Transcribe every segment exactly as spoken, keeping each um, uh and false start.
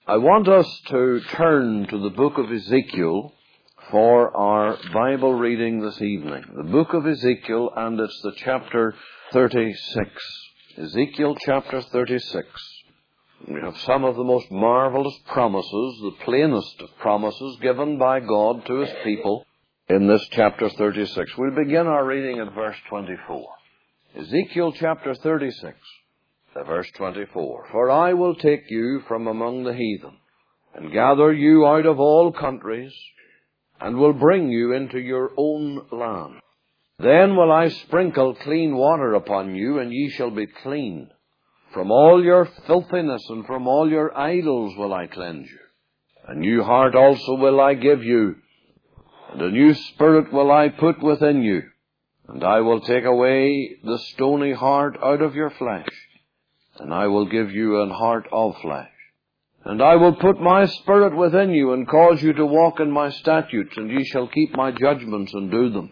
I want us to turn to the book of Ezekiel for our Bible reading this evening. The book of Ezekiel, and it's the chapter thirty-six. Ezekiel chapter thirty-six. We have some of the most marvelous promises, the plainest of promises given by God to His people in this chapter thirty-six. We'll begin our reading at verse twenty-four. Ezekiel chapter thirty-six, verse twenty-four. For I will take you from among the heathen, and gather you out of all countries, and will bring you into your own land. Then will I sprinkle clean water upon you, and ye shall be clean. From all your filthiness and from all your idols will I cleanse you. A new heart also will I give you, and a new spirit will I put within you. And I will take away the stony heart out of your flesh, and I will give you an heart of flesh. And I will put my spirit within you, and cause you to walk in my statutes, and ye shall keep my judgments and do them.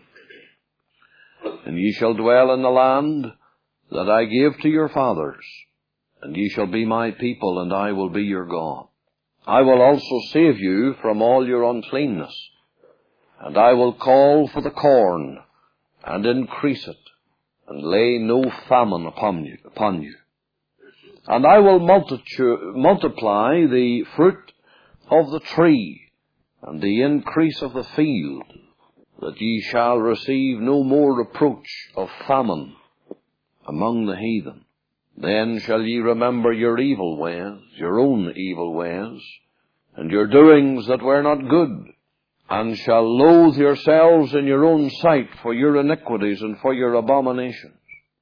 And ye shall dwell in the land that I gave to your fathers, and ye shall be my people, and I will be your God. I will also save you from all your uncleanness, and I will call for the corn, and increase it, and lay no famine upon you. Upon you. And I will multitu- multiply the fruit of the tree, and the increase of the field, that ye shall receive no more reproach of famine among the heathen. Then shall ye remember your evil ways, your own evil ways, and your doings that were not good, and shall loathe yourselves in your own sight for your iniquities and for your abominations.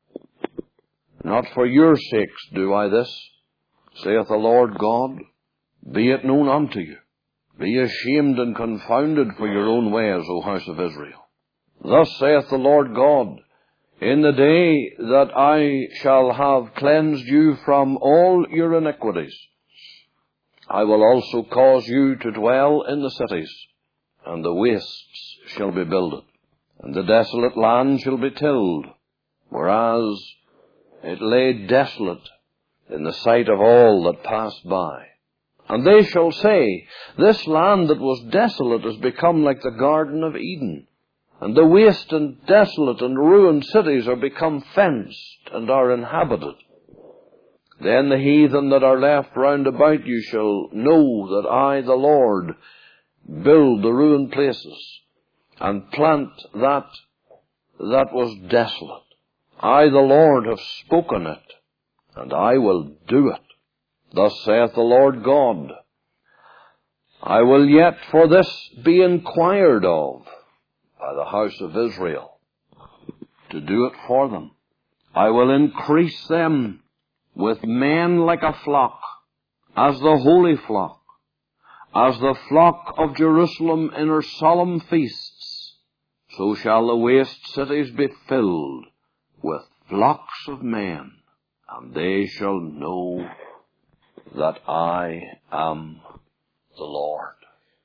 Not for your sakes do I this, saith the Lord God. Be it known unto you. Be ashamed and confounded for your own ways, O house of Israel. Thus saith the Lord God, in the day that I shall have cleansed you from all your iniquities, I will also cause you to dwell in the cities, and the wastes shall be builded, and the desolate land shall be tilled, whereas it lay desolate in the sight of all that passed by. And they shall say, this land that was desolate has become like the Garden of Eden, and the waste and desolate and ruined cities are become fenced and are inhabited. Then the heathen that are left round about you shall know that I, the Lord, build the ruined places, and plant that that was desolate. I, the Lord, have spoken it, and I will do it. Thus saith the Lord God, I will yet for this be inquired of by the house of Israel, to do it for them. I will increase them with men like a flock, as the holy flock, as the flock of Jerusalem in her solemn feasts. So shall the waste cities be filled with flocks of men, and they shall know that I am the Lord.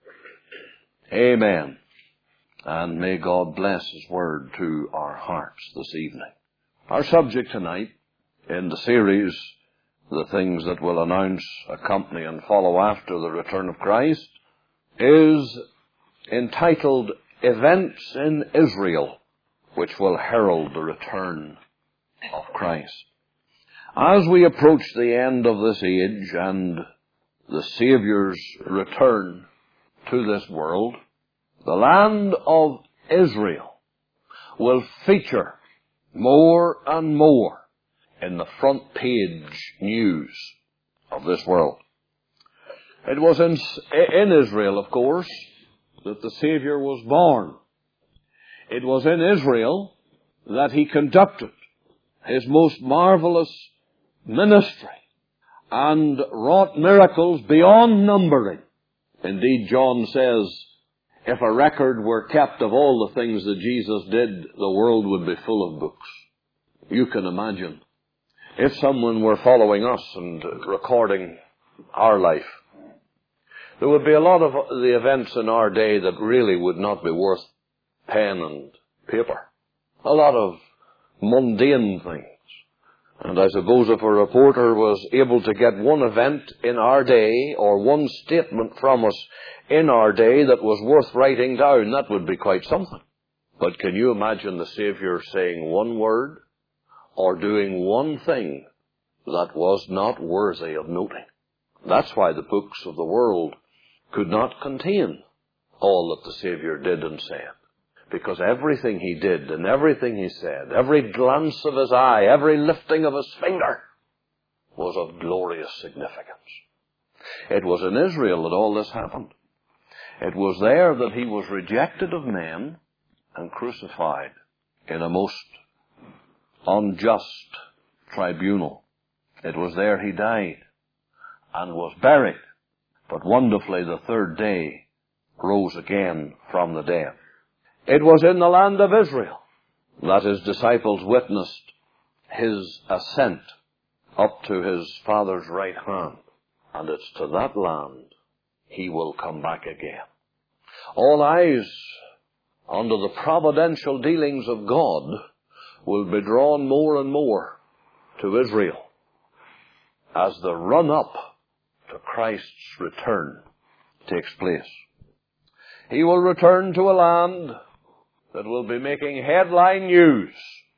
Amen. And may God bless His word to our hearts this evening. Our subject tonight in the series, the things that will announce, accompany, and follow after the return of Christ, is entitled Events in Israel, which will herald the return of Christ. As we approach the end of this age and the Saviour's return to this world, the land of Israel will feature more and more in the front page news of this world. It was in, in Israel, of course, that the Savior was born. It was in Israel that He conducted His most marvelous ministry and wrought miracles beyond numbering. Indeed, John says, if a record were kept of all the things that Jesus did, the world would be full of books. You can imagine if someone were following us and recording our life, there would be a lot of the events in our day that really would not be worth pen and paper. A lot of mundane things. And I suppose if a reporter was able to get one event in our day or one statement from us in our day that was worth writing down, that would be quite something. But can you imagine the Savior saying one word or doing one thing that was not worthy of noting? That's why the books of the world could not contain all that the Savior did and said. Because everything he did and everything he said, every glance of his eye, every lifting of his finger was of glorious significance. It was in Israel that all this happened. It was there that he was rejected of men and crucified in a most unjust tribunal. It was there he died and was buried, but wonderfully the third day rose again from the dead. It was in the land of Israel that his disciples witnessed his ascent up to his Father's right hand. And it's to that land he will come back again. All eyes under the providential dealings of God will be drawn more and more to Israel as the run-up to Christ's return takes place. He will return to a land that will be making headline news,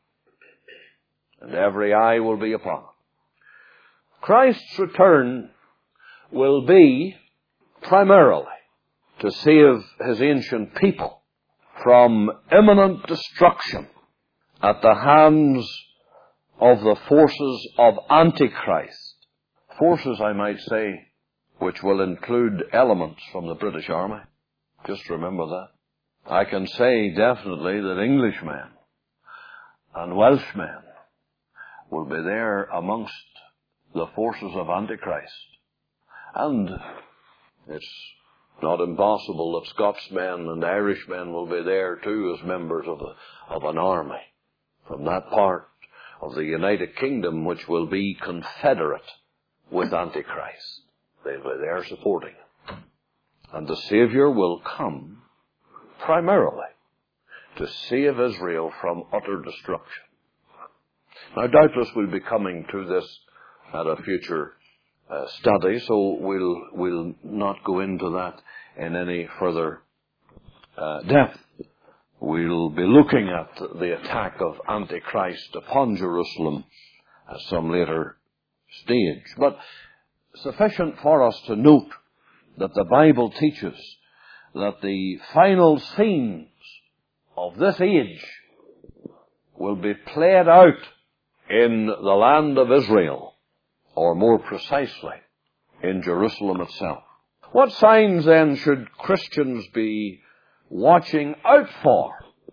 and every eye will be upon it. Christ's return will be primarily to save his ancient people from imminent destruction at the hands of the forces of Antichrist. Forces, I might say, which will include elements from the British Army. Just remember that. I can say definitely that Englishmen and Welshmen will be there amongst the forces of Antichrist. And it's not impossible that Scotsmen and Irishmen will be there too as members of, a, of an army from that part of the United Kingdom which will be confederate with Antichrist. They'll be there supporting him. And the Savior will come primarily to save Israel from utter destruction. Now, doubtless we'll be coming to this at a future uh, study, so we'll we'll not go into that in any further uh, depth. We'll be looking at the attack of Antichrist upon Jerusalem at some later stage. But sufficient for us to note that the Bible teaches that the final scenes of this age will be played out in the land of Israel, or more precisely, in Jerusalem itself. What signs then should Christians be watching out for?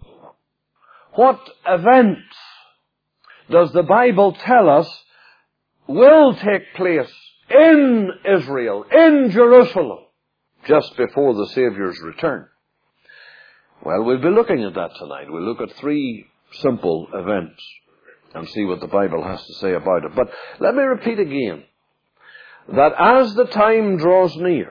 What events does the Bible tell us will take place in Israel, in Jerusalem, just before the Savior's return? Well, we'll be looking at that tonight. We'll look at three simple events and see what the Bible has to say about it. But let me repeat again that as the time draws near,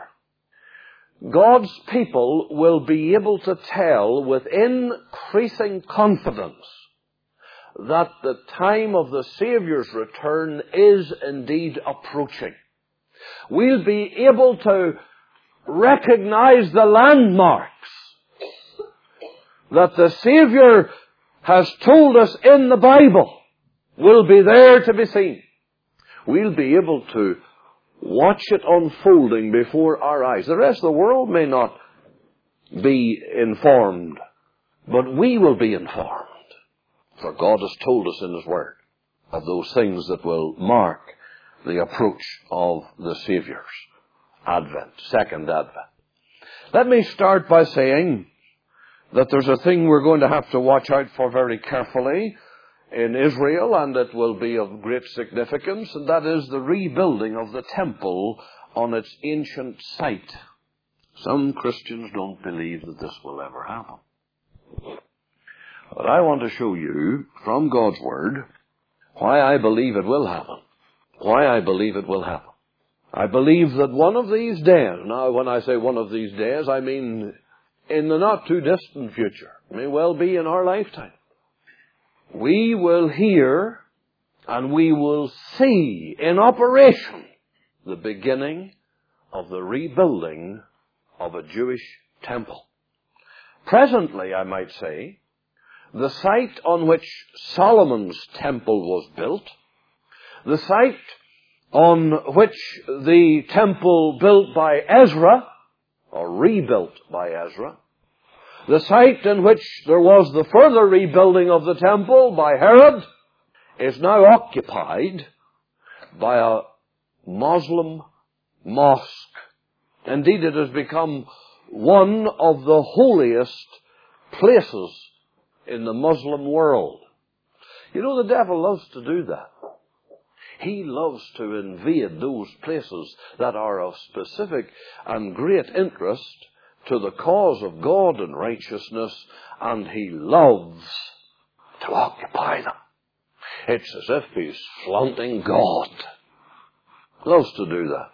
God's people will be able to tell with increasing confidence that the time of the Savior's return is indeed approaching. We'll be able to recognize the landmarks that the Savior has told us in the Bible will be there to be seen. We'll be able to watch it unfolding before our eyes. The rest of the world may not be informed, but we will be informed. For God has told us in His Word of those things that will mark the approach of the Savior's advent, second advent. Let me start by saying that there's a thing we're going to have to watch out for very carefully in Israel, and it will be of great significance, and that is the rebuilding of the temple on its ancient site. Some Christians don't believe that this will ever happen. But I want to show you from God's Word why I believe it will happen. Why I believe it will happen. I believe that one of these days, now when I say one of these days, I mean in the not too distant future, may well be in our lifetime, we will hear and we will see in operation the beginning of the rebuilding of a Jewish temple. Presently, I might say, the site on which Solomon's temple was built, the site on which the temple built by Ezra, or rebuilt by Ezra, the site in which there was the further rebuilding of the temple by Herod, is now occupied by a Muslim mosque. Indeed, it has become one of the holiest places in the Muslim world. You know, the devil loves to do that. He loves to invade those places that are of specific and great interest to the cause of God and righteousness, and he loves to occupy them. It's as if he's flaunting God. Loves to do that.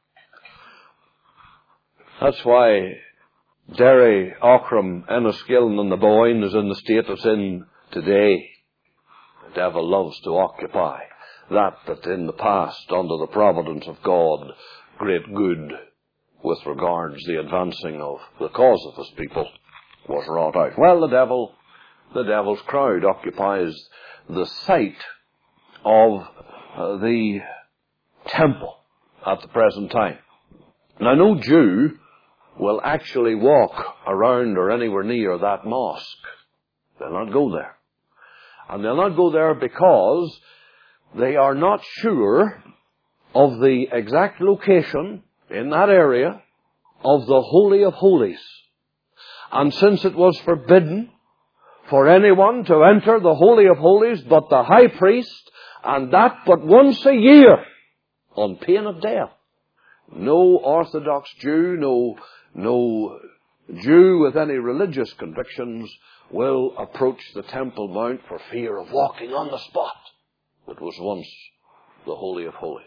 That's why Derry, Aughrim, Enniskillen and the Boyne is in the state it's in today. The devil loves to occupy that that in the past, under the providence of God, great good with regards to the advancing of the cause of his people was wrought out. Well, the devil, the devil's crowd occupies the site of uh, the temple at the present time. Now, no Jew will actually walk around or anywhere near that mosque. They'll not go there. And they'll not go there because they are not sure of the exact location in that area of the Holy of Holies. And since it was forbidden for anyone to enter the Holy of Holies but the high priest, and that but once a year, on pain of death, no Orthodox Jew, no, no Jew with any religious convictions will approach the Temple Mount for fear of walking on the spot that was once the Holy of Holies.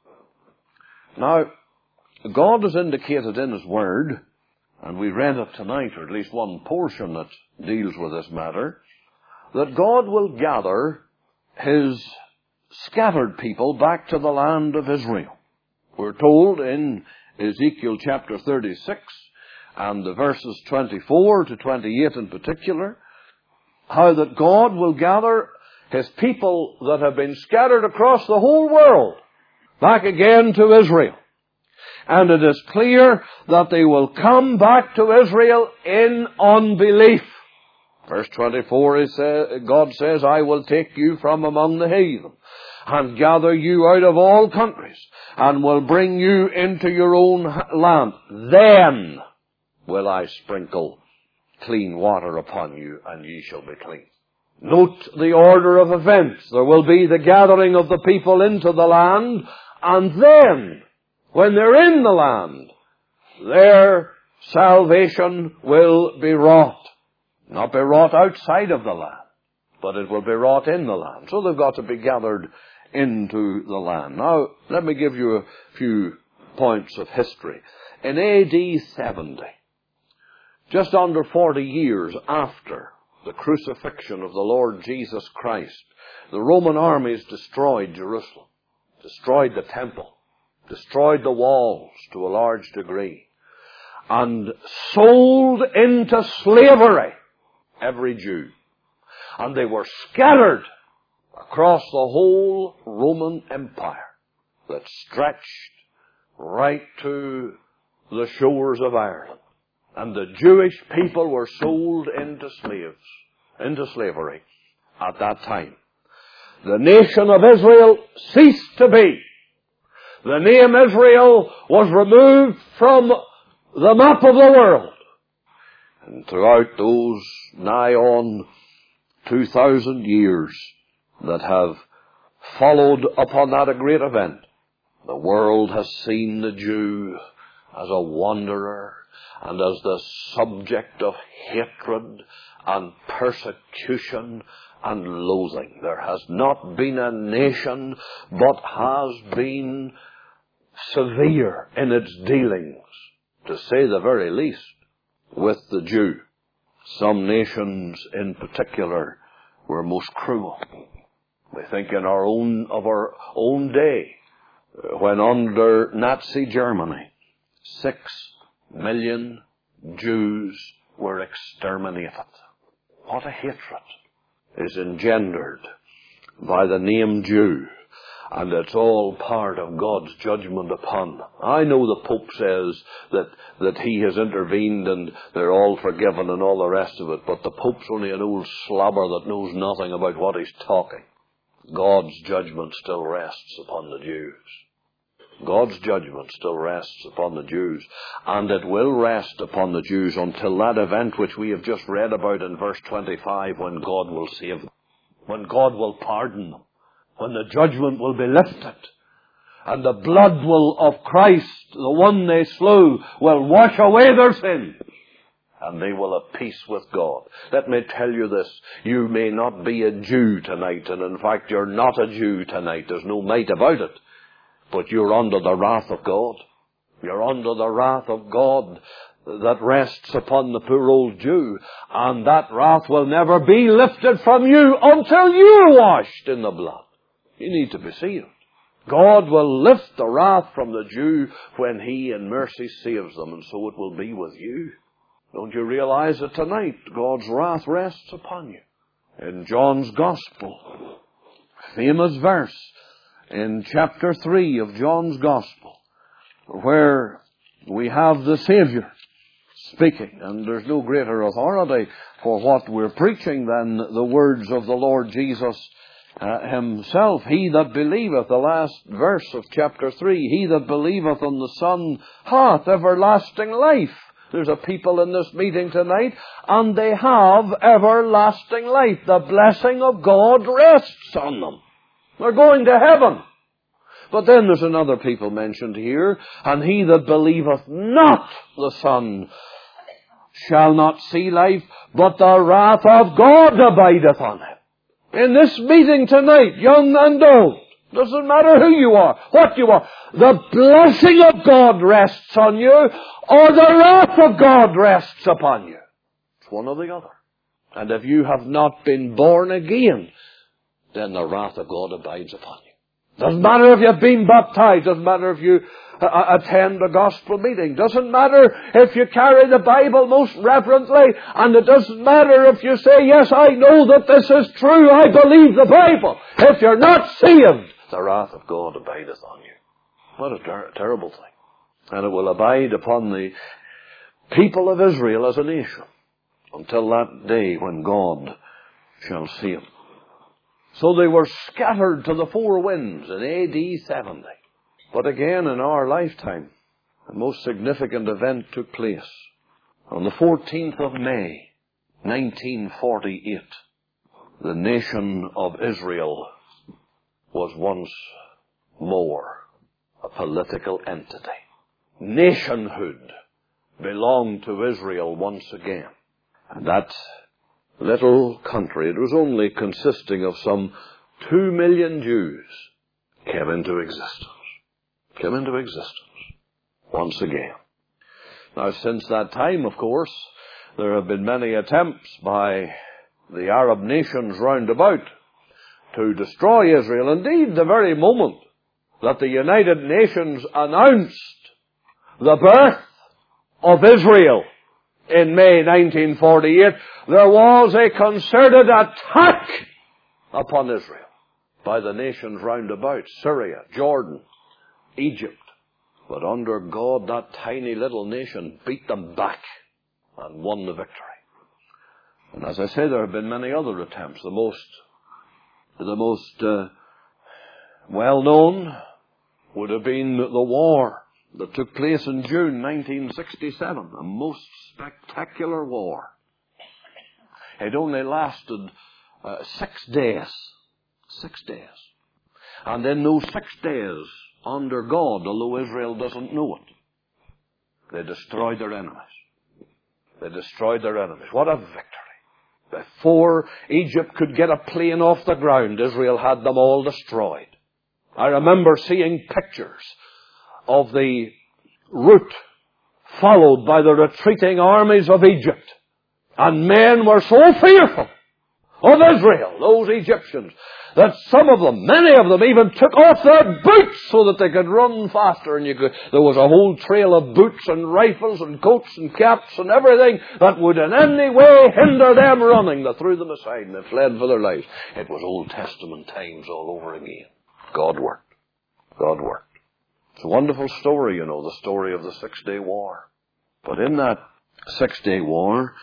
Now, God has indicated in His Word, and we read it tonight, or at least one portion that deals with this matter, that God will gather His scattered people back to the land of Israel. We're told in Ezekiel chapter thirty-six, and the verses twenty-four to twenty-eight in particular, how that God will gather His people that have been scattered across the whole world back again to Israel. And it is clear that they will come back to Israel in unbelief. Verse twenty-four, God says, I will take you from among the heathen, and gather you out of all countries, and will bring you into your own land. Then will I sprinkle clean water upon you, and ye shall be clean. Note the order of events. There will be the gathering of the people into the land, and then, when they're in the land, their salvation will be wrought. Not be wrought outside of the land, but it will be wrought in the land. So they've got to be gathered into the land. Now, let me give you a few points of history. In A D seventy, just under forty years after the crucifixion of the Lord Jesus Christ, the Roman armies destroyed Jerusalem, destroyed the temple, destroyed the walls to a large degree, and sold into slavery every Jew. And they were scattered across the whole Roman Empire that stretched right to the shores of Ireland. And the Jewish people were sold into slaves, into slavery at that time. The nation of Israel ceased to be. The name Israel was removed from the map of the world. And throughout those nigh on two thousand years that have followed upon that great event, the world has seen the Jew as a wanderer and as the subject of hatred and persecution and loathing. There has not been a nation but has been severe in its dealings, to say the very least, with the Jew. Some nations in particular were most cruel. We think in our own, of our own day, when under Nazi Germany, six million Jews were exterminated. What a hatred is engendered by the name Jew. And it's all part of God's judgment upon them. I know the Pope says that, that he has intervened and they're all forgiven and all the rest of it, but the Pope's only an old slobber that knows nothing about what he's talking. God's judgment still rests upon the Jews. God's judgment still rests upon the Jews. And it will rest upon the Jews until that event which we have just read about in verse twenty-five, when God will save them. When God will pardon them. When the judgment will be lifted. And the blood will of Christ, the one they slew, will wash away their sins. And they will have peace with God. Let me tell you this. You may not be a Jew tonight. And in fact, you're not a Jew tonight. There's no might about it. But you're under the wrath of God. You're under the wrath of God that rests upon the poor old Jew. And that wrath will never be lifted from you until you're washed in the blood. You need to be saved. God will lift the wrath from the Jew when He in mercy saves them. And so it will be with you. Don't you realize that tonight God's wrath rests upon you? In John's Gospel, famous verse in chapter three of John's Gospel, where we have the Savior speaking. And there's no greater authority for what we're preaching than the words of the Lord Jesus Uh, himself. He that believeth, the last verse of chapter three, he that believeth on the Son hath everlasting life. There's a people in this meeting tonight, and they have everlasting life. The blessing of God rests on them. They're going to heaven. But then there's another people mentioned here, and he that believeth not the Son shall not see life, but the wrath of God abideth on him. In this meeting tonight, young and old, doesn't matter who you are, what you are, the blessing of God rests on you, or the wrath of God rests upon you. It's one or the other. And if you have not been born again, then the wrath of God abides upon you. Doesn't matter if you've been baptized, doesn't matter if you uh, attend a gospel meeting, doesn't matter if you carry the Bible most reverently, and it doesn't matter if you say, yes, I know that this is true, I believe the Bible. If you're not saved, the wrath of God abideth on you. What a ter- terrible thing. And it will abide upon the people of Israel as a nation until that day when God shall see them. So they were scattered to the four winds in A D seventy. But again, in our lifetime, the most significant event took place. On the fourteenth of May, nineteen forty-eight, the nation of Israel was once more a political entity. Nationhood belonged to Israel once again. And that little country, it was only consisting of some two million Jews, came into existence. Came into existence once again. Now, since that time, of course, there have been many attempts by the Arab nations round about to destroy Israel. Indeed, the very moment that the United Nations announced the birth of Israel in May nineteen forty-eight, there was a concerted attack upon Israel by the nations round about, Syria, Jordan, Egypt. But under God, that tiny little nation beat them back and won the victory. And as I say, there have been many other attempts. The most, the most uh, well-known would have been the war that took place in June nineteen sixty-seven, a most spectacular war. It only lasted uh, six days. Six days. And in those six days, under God, although Israel doesn't know it, they destroyed their enemies. They destroyed their enemies. What a victory. Before Egypt could get a plane off the ground, Israel had them all destroyed. I remember seeing pictures of the route followed by the retreating armies of Egypt. And men were so fearful of Israel, those Egyptians, that some of them, many of them, even took off their boots so that they could run faster. And you could, there was a whole trail of boots and rifles and coats and caps and everything that would in any way hinder them running. They threw them aside and they fled for their lives. It was Old Testament times all over again. God worked. God worked. It's a wonderful story, you know, the story of the Six-Day War. But in that Six-Day War,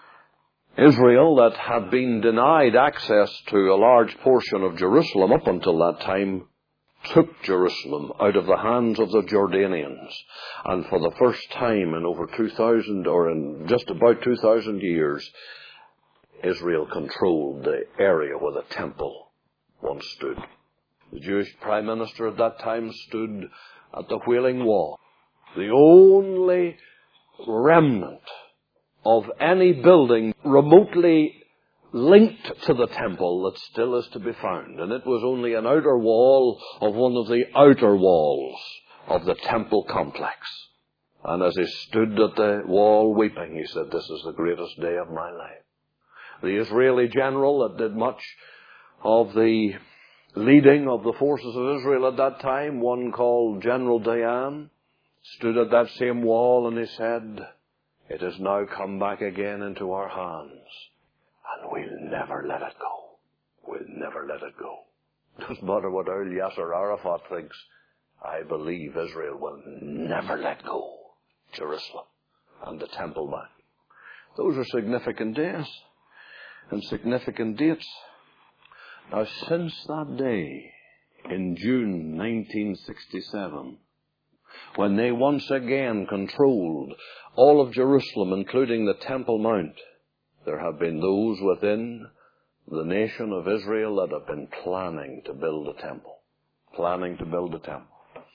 Israel, that had been denied access to a large portion of Jerusalem up until that time, took Jerusalem out of the hands of the Jordanians. And for the first time in over two thousand, or in just about two thousand years, Israel controlled the area where the temple once stood. The Jewish Prime Minister at that time stood at the Wailing Wall, the only remnant of any building remotely linked to the temple that still is to be found. And it was only an outer wall of one of the outer walls of the temple complex. And as he stood at the wall weeping, he said, "This is the greatest day of my life." The Israeli general that did much of the leading of the forces of Israel at that time, one called General Dayan, stood at that same wall and he said, "It has now come back again into our hands, and we'll never let it go. We'll never let it go." Doesn't matter what old Yasser Arafat thinks. I believe Israel will never let go Jerusalem and the Temple Mount. Those are significant days and significant dates. Now, since that day in June nineteen sixty-seven, when they once again controlled all of Jerusalem, including the Temple Mount, there have been those within the nation of Israel that have been planning to build a temple. Planning to build a temple.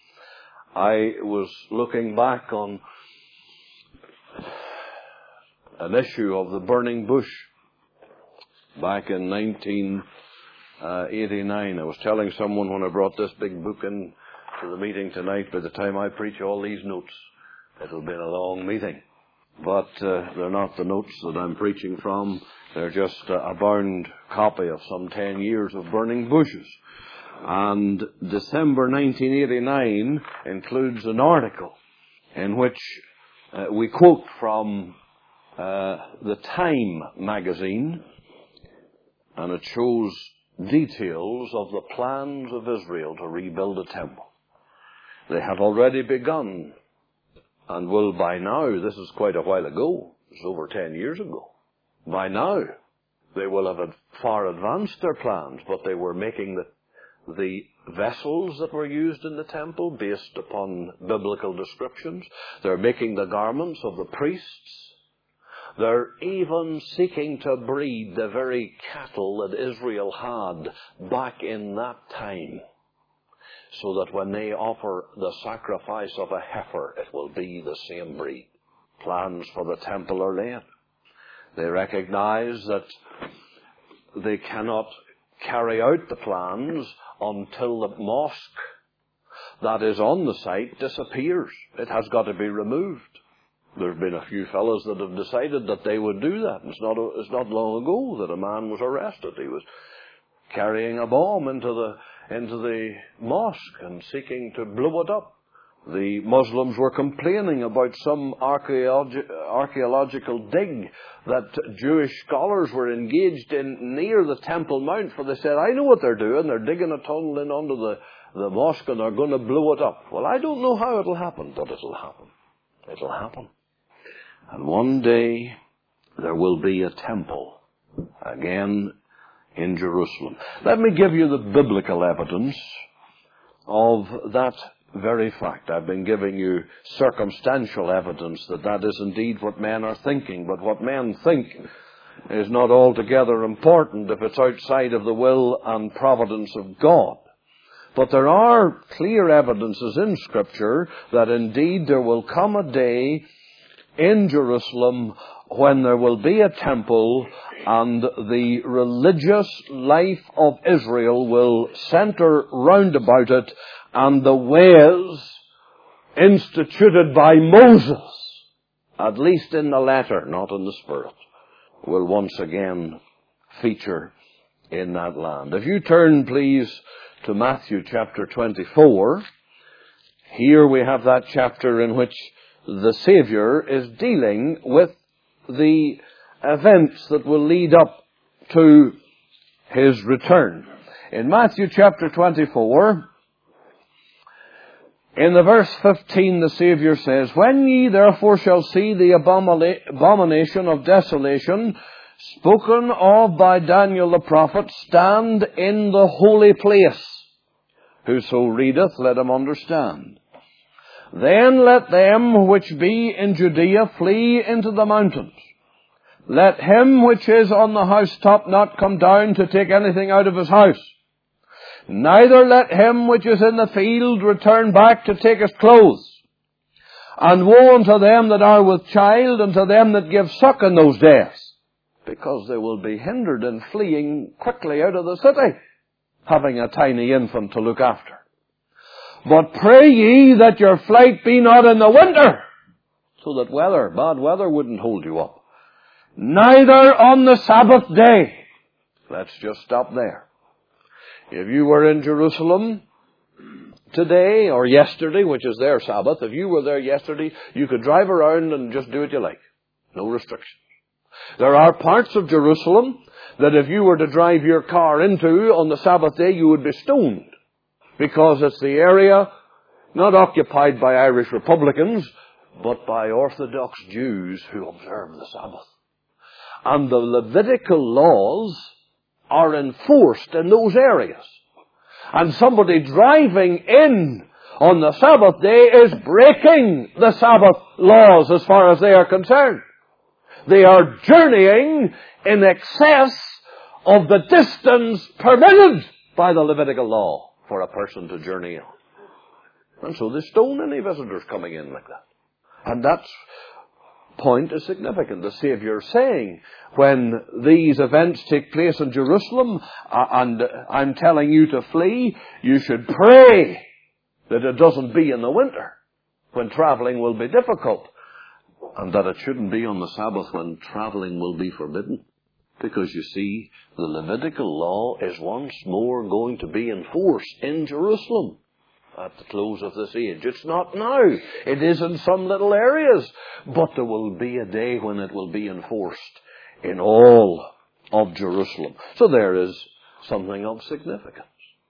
I was looking back on an issue of the Burning Bush back in nineteen eighty-nine. I was telling someone when I brought this big book in to the meeting tonight, by the time I preach all these notes, it'll be a long meeting. But uh, they're not the notes that I'm preaching from. They're just uh, a bound copy of some ten years of Burning Bushes. And December nineteen eighty-nine includes an article in which uh, we quote from uh, the Time magazine, and it shows details of the plans of Israel to rebuild a temple. They have already begun, and will by now, this is quite a while ago, it's over ten years ago, by now they will have far advanced their plans, but they were making the, the vessels that were used in the temple based upon biblical descriptions. They're making the garments of the priests. They're even seeking to breed the very cattle that Israel had back in that time, so that when they offer the sacrifice of a heifer, it will be the same breed. Plans for the temple are laid. They recognize that they cannot carry out the plans until the mosque that is on the site disappears. It has got to be removed. There have been a few fellows that have decided that they would do that. It's not, it's not long ago that a man was arrested. He was carrying a bomb into the, into the mosque and seeking to blow it up. The Muslims were complaining about some archaeologi- archaeological dig that Jewish scholars were engaged in near the Temple Mount, for they said, "I know what they're doing. They're digging a tunnel in under the, the mosque and they're going to blow it up." Well, I don't know how it'll happen, but it'll happen. It'll happen. And one day there will be a temple again in Jerusalem. Let me give you the biblical evidence of that very fact. I've been giving you circumstantial evidence that that is indeed what men are thinking, but what men think is not altogether important if it's outside of the will and providence of God. But there are clear evidences in Scripture that indeed there will come a day in Jerusalem when there will be a temple and the religious life of Israel will center round about it, and the ways instituted by Moses, at least in the letter, not in the spirit, will once again feature in that land. If you turn, please, to Matthew chapter twenty-four, here we have that chapter in which the Savior is dealing with the events that will lead up to His return. In Matthew chapter twenty-four, in the verse fifteen, the Savior says, "When ye therefore shall see the abomina- abomination of desolation, spoken of by Daniel the prophet, stand in the holy place. Whoso readeth, let him understand. Then let them which be in Judea flee into the mountains. Let him which is on the housetop not come down to take anything out of his house. Neither let him which is in the field return back to take his clothes. And woe unto them that are with child, and to them that give suck in those days, because they will be hindered in fleeing quickly out of the city, having a tiny infant to look after. But pray ye that your flight be not in the winter, so that weather, bad weather, wouldn't hold you up. Neither on the Sabbath day." Let's just stop there. If you were in Jerusalem today or yesterday, which is their Sabbath, if you were there yesterday, you could drive around and just do what you like. No restrictions. There are parts of Jerusalem that if you were to drive your car into on the Sabbath day, you would be stoned, because it's the area not occupied by Irish Republicans, but by Orthodox Jews who observe the Sabbath. And the Levitical laws are enforced in those areas. And somebody driving in on the Sabbath day is breaking the Sabbath laws as far as they are concerned. They are journeying in excess of the distance permitted by the Levitical law for a person to journey on. And so they stone any visitors coming in like that. And that point is significant. The Savior is saying, when these events take place in Jerusalem, uh, and I'm telling you to flee, you should pray that it doesn't be in the winter, when traveling will be difficult, and that it shouldn't be on the Sabbath when traveling will be forbidden. Because you see, the Levitical law is once more going to be enforced in Jerusalem at the close of this age. It's not now. It is in some little areas. But there will be a day when it will be enforced in all of Jerusalem. So there is something of significance.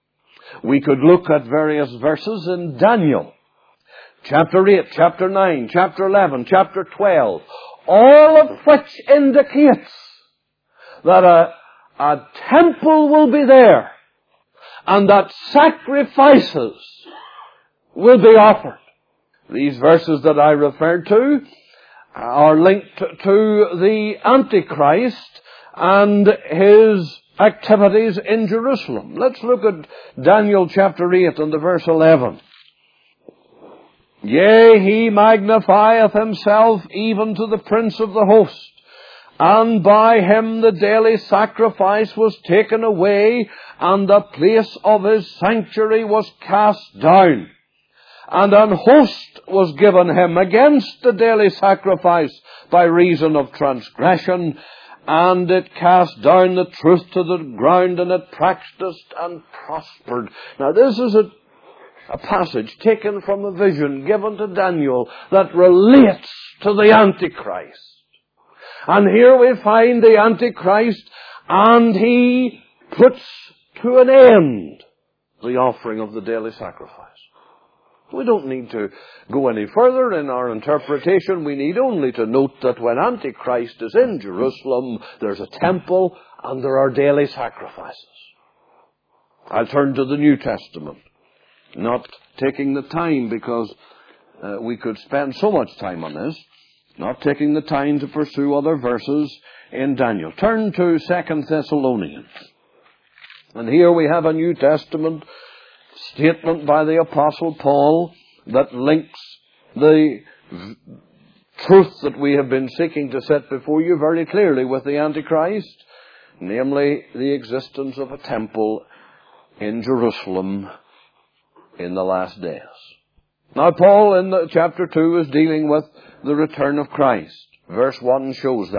We could look at various verses in Daniel. Chapter eight, chapter nine, chapter eleven, chapter twelve. All of which indicates that a, a temple will be there, and that sacrifices will be offered. These verses that I referred to are linked to the Antichrist and his activities in Jerusalem. Let's look at Daniel chapter eight and the verse eleven. "Yea, he magnifieth himself even to the prince of the host. And by him the daily sacrifice was taken away, and the place of his sanctuary was cast down. And an host was given him against the daily sacrifice by reason of transgression, and it cast down the truth to the ground, and it practiced and prospered." Now this is a, a passage taken from a vision given to Daniel that relates to the Antichrist. And here we find the Antichrist, and he puts to an end the offering of the daily sacrifice. We don't need to go any further in our interpretation. We need only to note that when Antichrist is in Jerusalem, there's a temple and there are daily sacrifices. I'll turn to the New Testament, not taking the time because uh, we could spend so much time on this. Not taking the time to pursue other verses in Daniel. Turn to Second Thessalonians. And here we have a New Testament statement by the Apostle Paul that links the truth that we have been seeking to set before you very clearly with the Antichrist, namely the existence of a temple in Jerusalem in the last days. Now Paul in the chapter two is dealing with the return of Christ. Verse one shows that.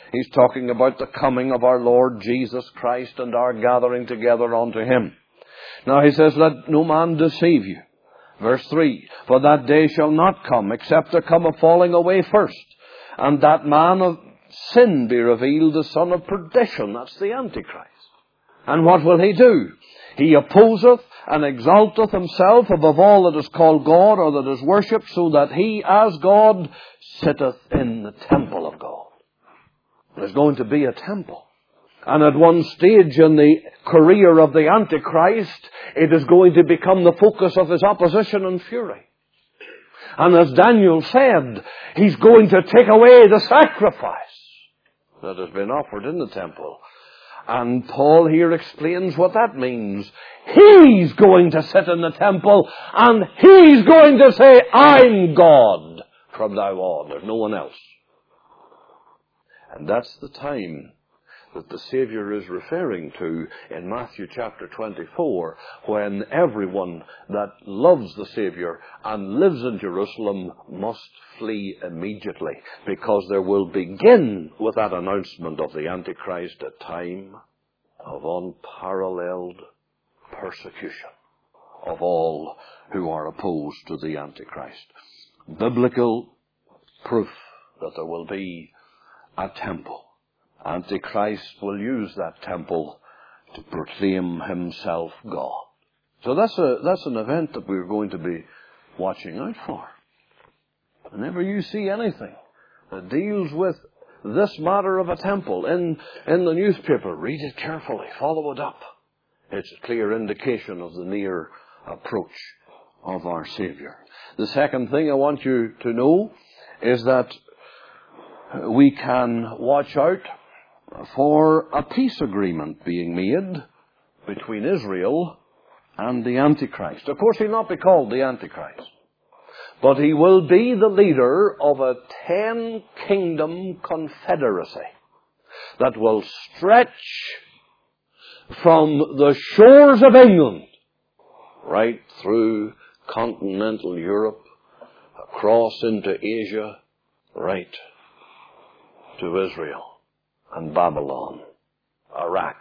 He's talking about the coming of our Lord Jesus Christ and our gathering together unto Him. Now he says, let no man deceive you. Verse three, for that day shall not come, except there come a falling away first, and that man of sin be revealed, the son of perdition. That's the Antichrist. And what will he do? He opposeth and exalteth himself above all that is called God or that is worshipped, so that he, as God, sitteth in the temple of God. There's going to be a temple. And at one stage in the career of the Antichrist, it is going to become the focus of his opposition and fury. And as Daniel said, he's going to take away the sacrifice that has been offered in the temple. And Paul here explains what that means. He's going to sit in the temple and he's going to say, I'm God from now on. There's no one else. And that's the time that the Savior is referring to in Matthew chapter twenty-four, when everyone that loves the Savior and lives in Jerusalem must flee immediately, because there will begin with that announcement of the Antichrist a time of unparalleled persecution of all who are opposed to the Antichrist. Biblical proof that there will be a temple. Antichrist will use that temple to proclaim himself God. So that's a that's an event that we're going to be watching out for. Whenever you see anything that deals with this matter of a temple in, in the newspaper, read it carefully, follow it up. It's a clear indication of the near approach of our Savior. The second thing I want you to know is that we can watch out for a peace agreement being made between Israel and the Antichrist. Of course, he'll not be called the Antichrist, but he will be the leader of a ten-kingdom confederacy that will stretch from the shores of England right through continental Europe, across into Asia, right to Israel and Babylon, Iraq.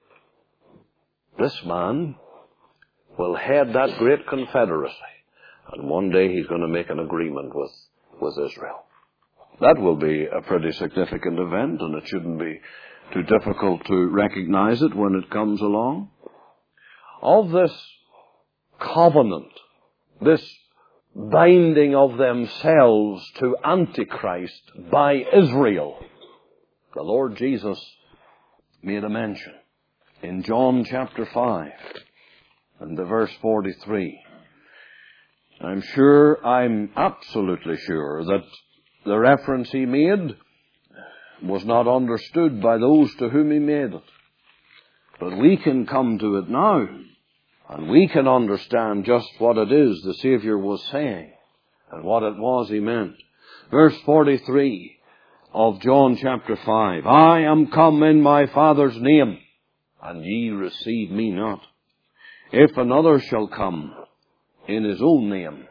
This man will head that great confederacy, and one day he's going to make an agreement with, with Israel. That will be a pretty significant event, and it shouldn't be too difficult to recognize it when it comes along. Of this covenant, this binding of themselves to Antichrist by Israel, the Lord Jesus made a mention in John chapter five and the verse forty-three. I'm sure, I'm absolutely sure that the reference he made was not understood by those to whom he made it. But we can come to it now, and we can understand just what it is the Savior was saying and what it was he meant. Verse forty-three of John chapter five. I am come in my Father's name, and ye receive me not. If another shall come in his own name,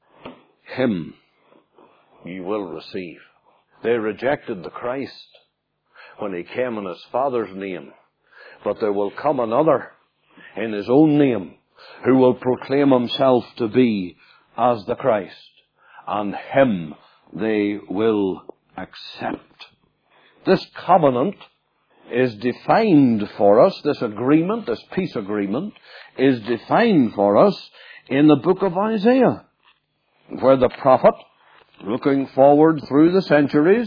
him ye will receive. They rejected the Christ when he came in his Father's name, but there will come another in his own name who will proclaim himself to be as the Christ, and him they will accept. This covenant is defined for us, this agreement, this peace agreement, is defined for us in the book of Isaiah, where the prophet, looking forward through the centuries,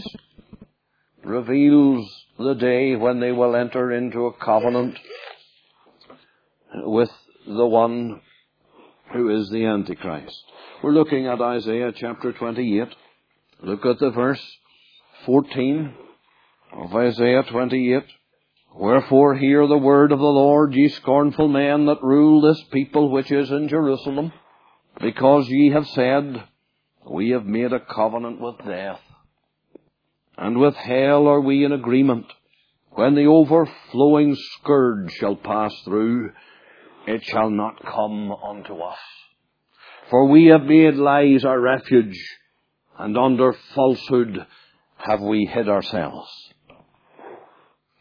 reveals the day when they will enter into a covenant with the one who is the Antichrist. We're looking at Isaiah chapter twenty-eight. Look at the verse fourteen of Isaiah twenty-eight. Wherefore hear the word of the Lord, ye scornful men that rule this people which is in Jerusalem, because ye have said, we have made a covenant with death, and with hell are we in agreement. When the overflowing scourge shall pass through, it shall not come unto us. For we have made lies our refuge, and under falsehood have we hid ourselves.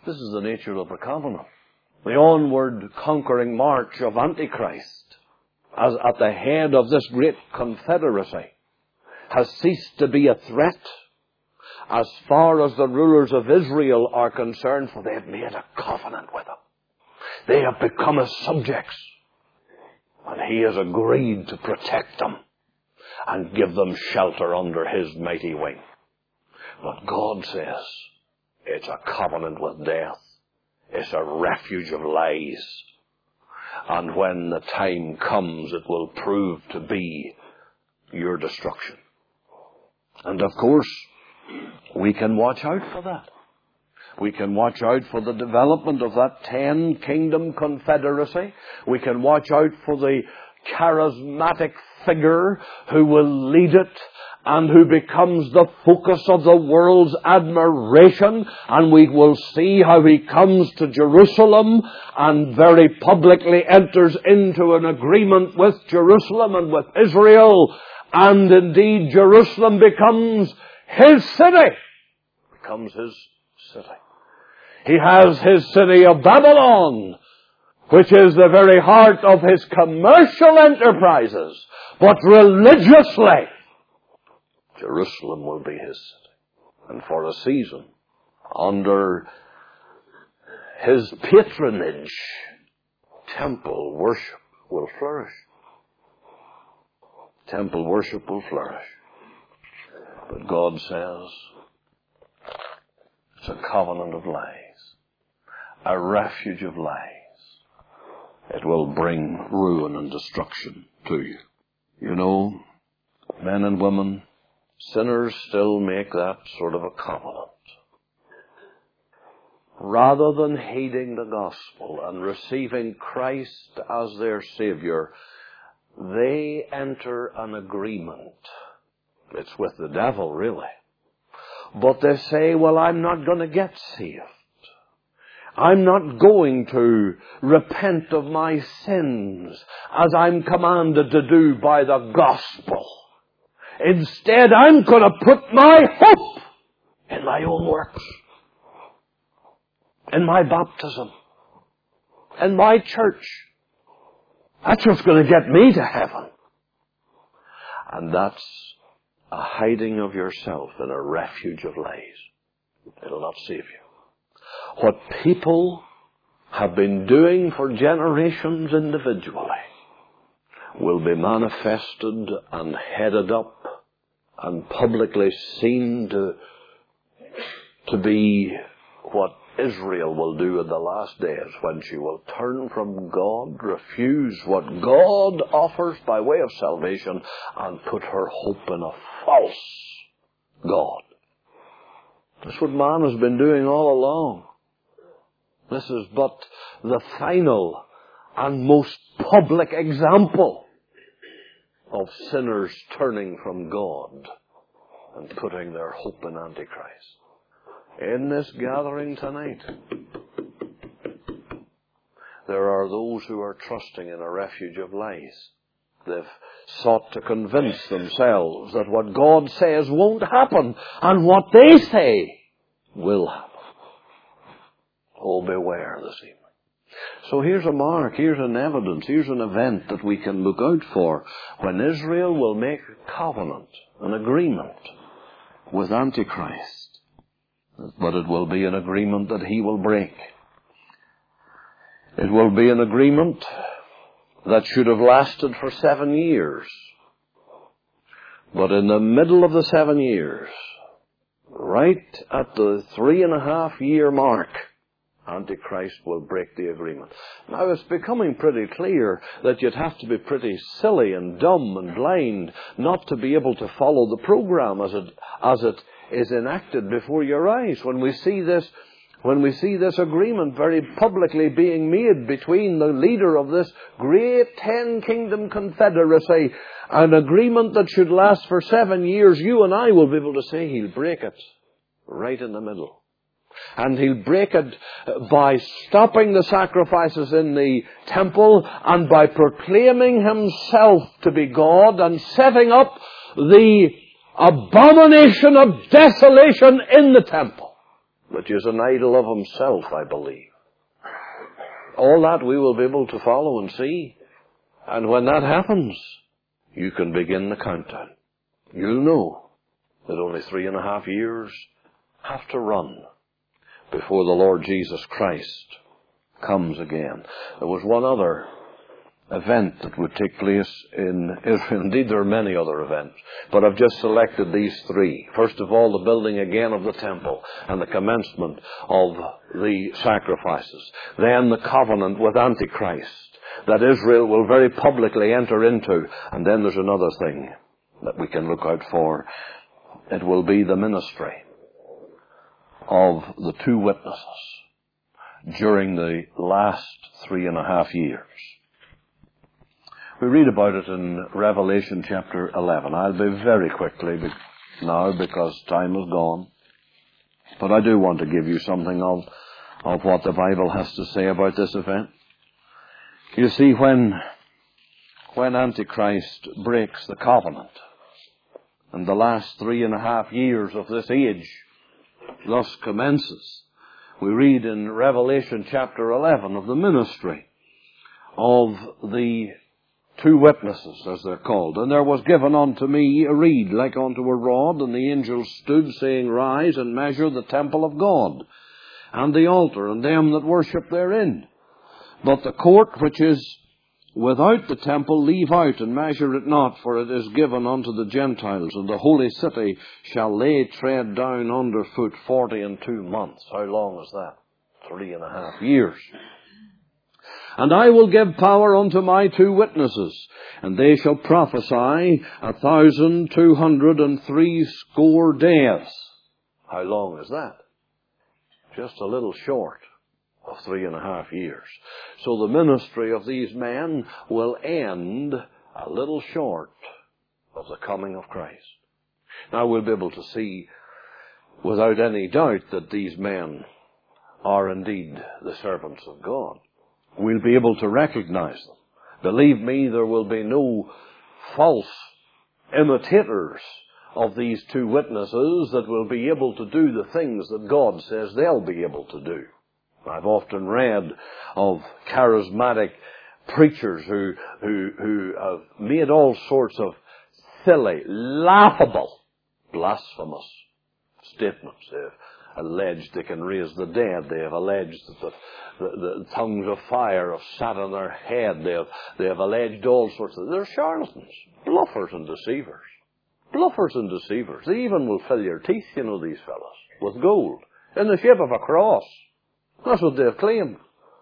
This is the nature of the covenant. The onward conquering march of Antichrist, as at the head of this great confederacy, has ceased to be a threat as far as the rulers of Israel are concerned, for they have made a covenant with him. They have become his subjects. And he has agreed to protect them and give them shelter under his mighty wing. But God says it's a covenant with death. It's a refuge of lies. And when the time comes, it will prove to be your destruction. And of course, we can watch out for that. We can watch out for the development of that ten-kingdom confederacy. We can watch out for the charismatic figure who will lead it and who becomes the focus of the world's admiration. And we will see how he comes to Jerusalem and very publicly enters into an agreement with Jerusalem and with Israel. And indeed, Jerusalem becomes his city. Becomes his city. He has his city of Babylon, which is the very heart of his commercial enterprises. But religiously, Jerusalem will be his city. And for a season, under his patronage, temple worship will flourish. Temple worship will flourish. But God says it's a covenant of lies. A refuge of lies. It will bring ruin and destruction to you. You know, men and women, sinners still make that sort of a covenant. Rather than heeding the gospel and receiving Christ as their Savior, they enter an agreement. It's with the devil, really. But they say, well, I'm not going to get saved. I'm not going to repent of my sins as I'm commanded to do by the gospel. Instead, I'm going to put my hope in my own works, in my baptism, in my church. That's what's going to get me to heaven. And that's a hiding of yourself in a refuge of lies. It'll not save you. What people have been doing for generations individually will be manifested and headed up and publicly seen to, to be what Israel will do in the last days, when she will turn from God, refuse what God offers by way of salvation, and put her hope in a false God. That's what man has been doing all along. This is but the final and most public example of sinners turning from God and putting their hope in Antichrist. In this gathering tonight, there are those who are trusting in a refuge of lies. They've sought to convince themselves that what God says won't happen, and what they say will happen. Oh, beware this evening. So here's a mark, here's an evidence, here's an event that we can look out for when Israel will make a covenant, an agreement with Antichrist. But it will be an agreement that he will break. It will be an agreement that should have lasted for seven years. But in the middle of the seven years, right at the three and a half year mark, Antichrist will break the agreement. Now, it's becoming pretty clear that you'd have to be pretty silly and dumb and blind not to be able to follow the program as it, as it is enacted before your eyes. When we see this, when we see this agreement very publicly being made between the leader of this great ten-kingdom confederacy, an agreement that should last for seven years, you and I will be able to say he'll break it right in the middle. And he'll break it by stopping the sacrifices in the temple and by proclaiming himself to be God and setting up the abomination of desolation in the temple. which is an idol of himself, I believe. All that we will be able to follow and see. And when that happens, you can begin the countdown. You'll know that only three and a half years have to run before the Lord Jesus Christ comes again. There was one other event that would take place in Israel. Indeed, there are many other events, but I've just selected these three. First of all, the building again of the temple and the commencement of the sacrifices. Then the covenant with Antichrist that Israel will very publicly enter into. And then there's another thing that we can look out for. It will be the ministry of the two witnesses during the last three and a half years. We read about it in Revelation chapter eleven. I'll be very quickly now because time is gone. But I do want to give you something of, of what the Bible has to say about this event. You see, when, when Antichrist breaks the covenant, and the last three and a half years of this age thus commences, we read in Revelation chapter eleven of the ministry of the two witnesses, as they're called. And there was given unto me a reed like unto a rod, and the angel stood, saying, Rise and measure the temple of God, and the altar, and them that worship therein. But the court which is without the temple leave out, and measure it not, for it is given unto the Gentiles, and the holy city shall lay tread down under foot forty and two months. How long is that? Three and a half years. And I will give power unto my two witnesses, and they shall prophesy a thousand two hundred and three score days. How long is that? Just a little short of three and a half years. So the ministry of these men will end a little short of the coming of Christ. Now we'll be able to see without any doubt that these men are indeed the servants of God. We'll be able to recognize them. Believe me, there will be no false imitators of these two witnesses that will be able to do the things that God says they'll be able to do. I've often read of charismatic preachers who, who, who have made all sorts of silly, laughable, blasphemous statements. They've alleged they can raise the dead. They have alleged that the, the, the tongues of fire have sat on their head. They have, they have alleged all sorts of... They're charlatans, bluffers and deceivers. Bluffers and deceivers. They even will fill your teeth, you know, these fellows, with gold in the shape of a cross. That's what they've claimed.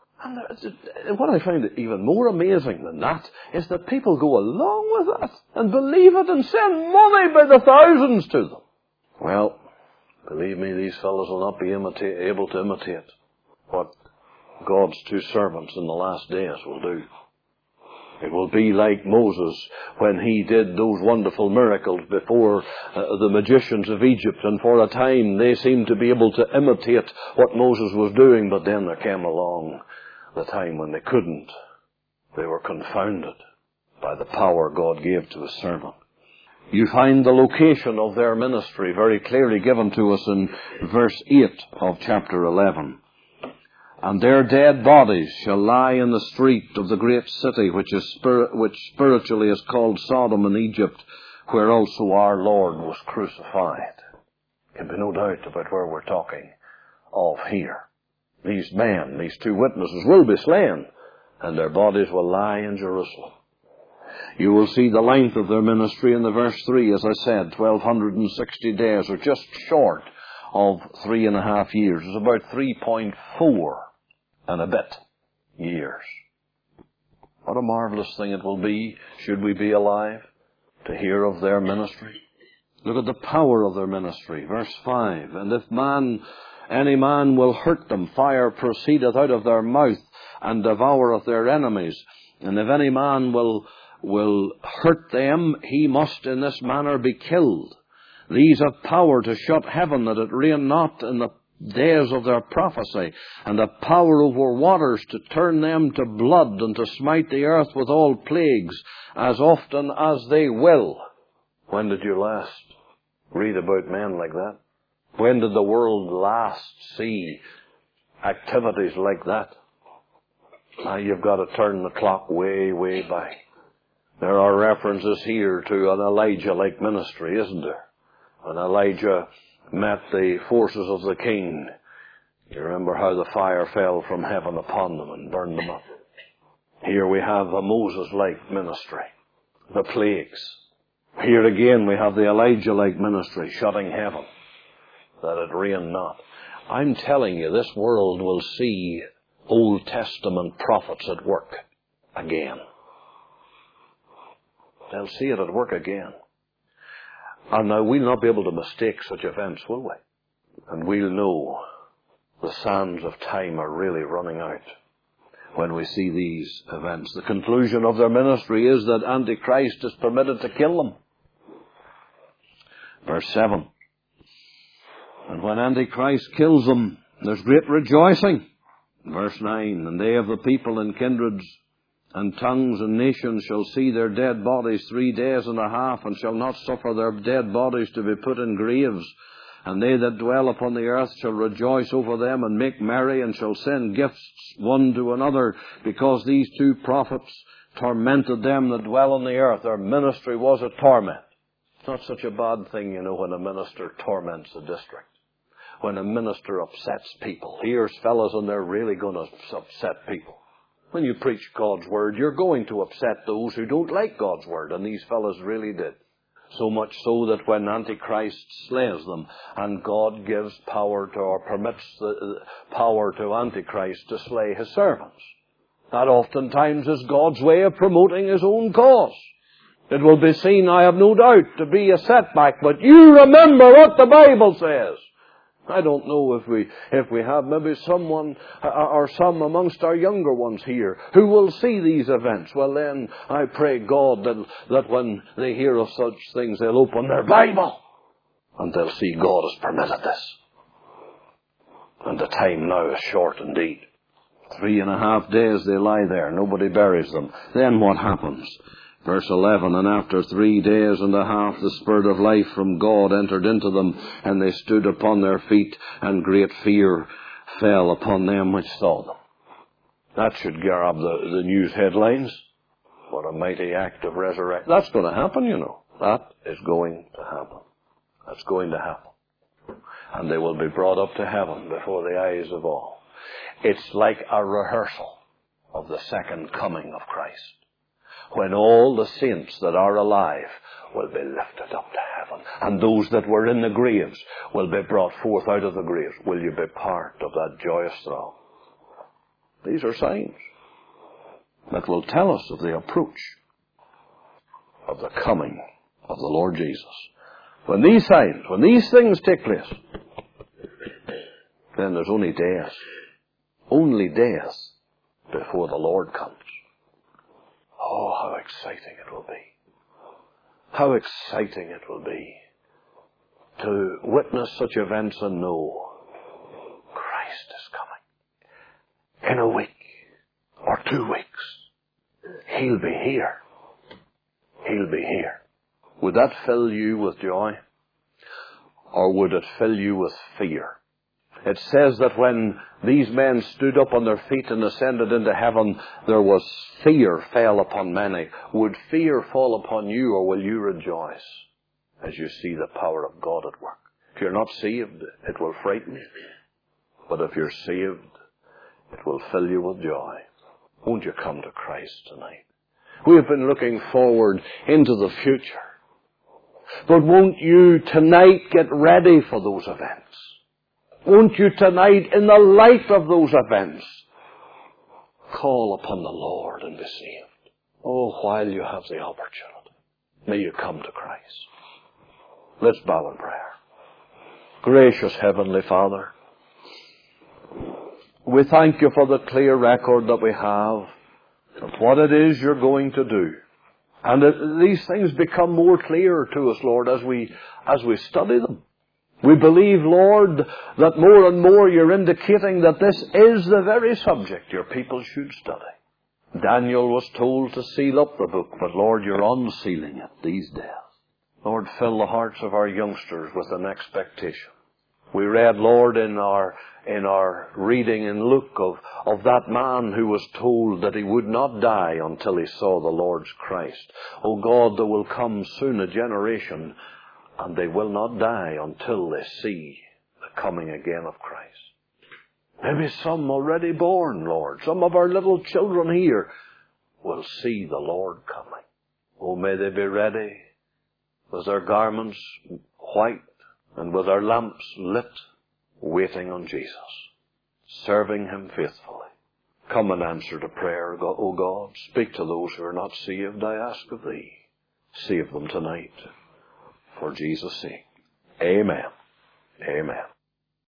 And what I find even more amazing than that is that people go along with that and believe it and send money by the thousands to them. Well, believe me, these fellows will not be imita- able to imitate what God's two servants in the last days will do. It will be like Moses when he did those wonderful miracles before uh, the magicians of Egypt, and for a time they seemed to be able to imitate what Moses was doing, but then there came along the time when they couldn't. They were confounded by the power God gave to His servant. You find the location of their ministry very clearly given to us in verse eight of chapter eleven. And their dead bodies shall lie in the street of the great city, which is spir- which spiritually is called Sodom and Egypt, where also our Lord was crucified. There can be no doubt about where we're talking of here. These men, these two witnesses, will be slain, and their bodies will lie in Jerusalem. You will see the length of their ministry in the verse three, as I said, twelve sixty days, or just short of three and a half years. It's about three point four and a bit years. What a marvelous thing it will be, should we be alive, to hear of their ministry. Look at the power of their ministry. Verse five, and if man, any man will hurt them, fire proceedeth out of their mouth, and devoureth their enemies. And if any man will, will hurt them, he must in this manner be killed. These have power to shut heaven, that it rain not in the days of their prophecy, and have power over waters to turn them to blood, and to smite the earth with all plagues, as often as they will. When did you last read about men like that? When did the world last see activities like that? Now you've got to turn the clock way, way back. There are references here to an Elijah-like ministry, isn't there? When Elijah met the forces of the king, you remember how the fire fell from heaven upon them and burned them up. Here we have a Moses-like ministry, the plagues. Here again we have the Elijah-like ministry, shutting heaven, that it rain not. I'm telling you, this world will see Old Testament prophets at work again. They'll see it at work again. And now we'll not be able to mistake such events, will we? And we'll know the sands of time are really running out when we see these events. The conclusion of their ministry is that Antichrist is permitted to kill them. Verse seven. And when Antichrist kills them, there's great rejoicing. Verse nine. And they of the people and kindreds and tongues and nations shall see their dead bodies three days and a half, and shall not suffer their dead bodies to be put in graves. And they that dwell upon the earth shall rejoice over them, and make merry, and shall send gifts one to another, because these two prophets tormented them that dwell on the earth. Their ministry was a torment. It's not such a bad thing, you know, when a minister torments a district. When a minister upsets people. Here's fellows, and they're really going to upset people. When you preach God's Word, you're going to upset those who don't like God's Word, and these fellows really did. So much so that when Antichrist slays them, and God gives power to, or permits the power to Antichrist to slay his servants, that oftentimes is God's way of promoting his own cause. It will be seen, I have no doubt, to be a setback, but you remember what the Bible says. I don't know if we if we have maybe someone or some amongst our younger ones here who will see these events. Well then, I pray God that, that when they hear of such things, they'll open their Bible and they'll see God has permitted this. And the time now is short indeed. Three and a half days they lie there. Nobody buries them. Then what happens? Verse eleven, and after three days and a half the Spirit of life from God entered into them, and they stood upon their feet, and great fear fell upon them which saw them. That should grab the, the news headlines. What a mighty act of resurrection. That's going to happen, you know. That is going to happen. That's going to happen. And they will be brought up to heaven before the eyes of all. It's like a rehearsal of the second coming of Christ, when all the saints that are alive will be lifted up to heaven, and those that were in the graves will be brought forth out of the graves. Will you be part of that joyous throng? These are signs that will tell us of the approach of the coming of the Lord Jesus. When these signs, when these things take place, then there's only days, only days before the Lord comes. Oh, how exciting it will be. How exciting it will be to witness such events and know Christ is coming. In a week or two weeks, He'll be here. He'll be here. Would that fill you with joy? Or would it fill you with fear? It says that when these men stood up on their feet and ascended into heaven, there was fear fell upon many. Would fear fall upon you, or will you rejoice as you see the power of God at work? If you're not saved, it will frighten you. But if you're saved, it will fill you with joy. Won't you come to Christ tonight? We have been looking forward into the future. But won't you tonight get ready for those events? Won't you tonight, in the light of those events, call upon the Lord and be saved? Oh, while you have the opportunity, may you come to Christ. Let's bow in prayer. Gracious Heavenly Father, we thank you for the clear record that we have of what it is you're going to do. And that these things become more clear to us, Lord, as we, as we study them. We believe, Lord, that more and more you're indicating that this is the very subject your people should study. Daniel was told to seal up the book, but Lord, you're unsealing it these days. Lord, fill the hearts of our youngsters with an expectation We read, Lord, in our in our reading in Luke of, of that man who was told that he would not die until he saw the Lord's Christ. Oh God, there will come soon a generation, and they will not die until they see the coming again of Christ. Maybe some already born, Lord. Some of our little children here will see the Lord coming. Oh, may they be ready with their garments white and with their lamps lit, waiting on Jesus, serving Him faithfully. Come and answer to prayer, O God. Speak to those who are not saved, I ask of Thee. Save them tonight, for Jesus' sake. Amen. Amen.